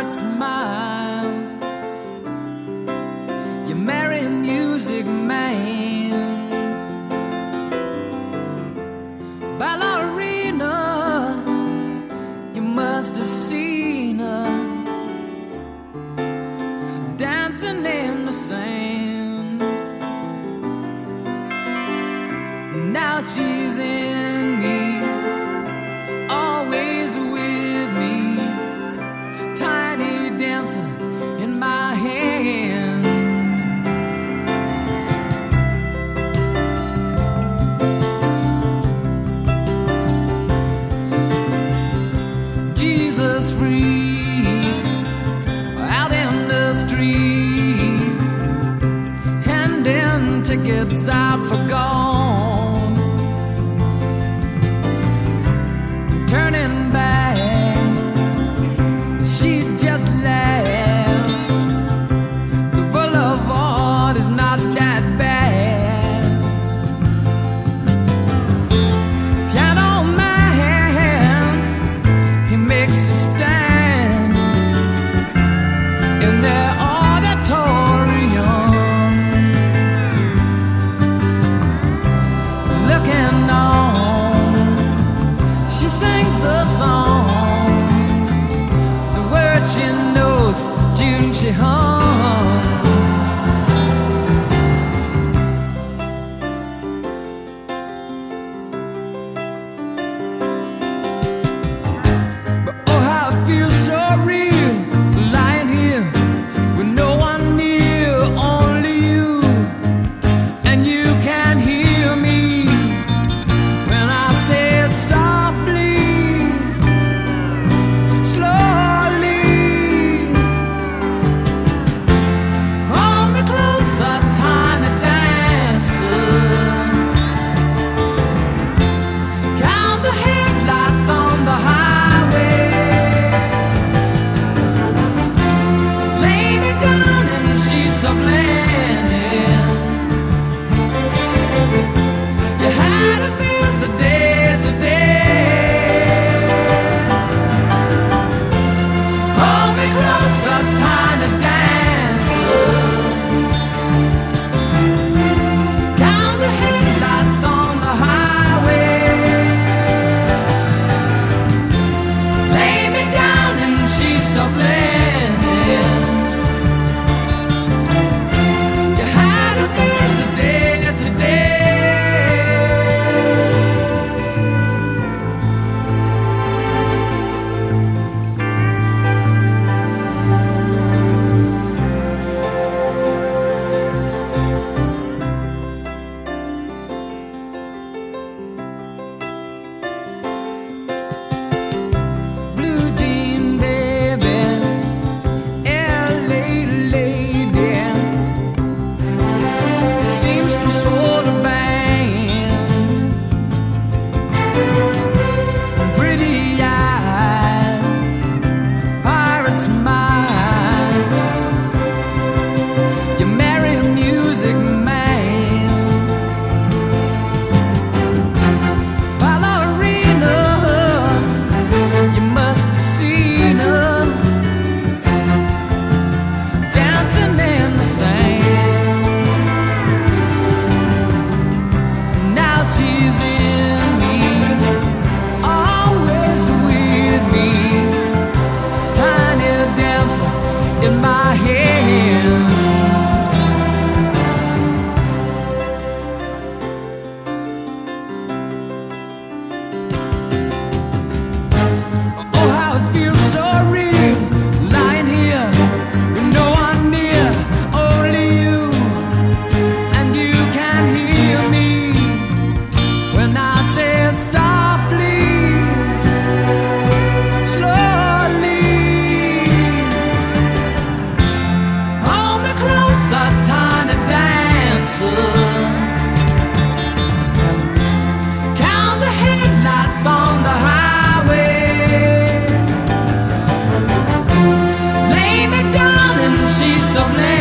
pirate smile. You marry a music man. Ballerina, you must have seen her dancing in the sand. Now she's in me, always with me, tiny dancer in my hand. Jesus freaks out in the street, handing tickets out for gone, turning back, she just laughs. The boulevard is not that bad. Piano man, he makes a stand in their auditorium, looking on. She sings the songs, the words she knows, June she hums. But oh, how it feels so real, lying here with no one near, only you, and you can't hear me when I say it softly, slowly. Hold me closer, tiny dancer. Count the headlights on the highway. Lay me down in sheets of linen. You had a busy day today. Hold me closer, tiny dancer. Count the headlights on the highway. Lay me down in sheets of linen. You had a busy day today. Blue jean baby, LA lady, seamstress for the band, pretty eyes, pirate smile. You marry a music man. Ballerina, you must have seen her dancing in the sand. Now she's in me, always with me, tiny dancer in my hand. Oh, how it feels so real, lying here with no one near, only you, and you can hear me when I say it softly, slowly. Hold me closer, tiny dancer. Count the headlights on the highway. Lay me down in sheets of linen.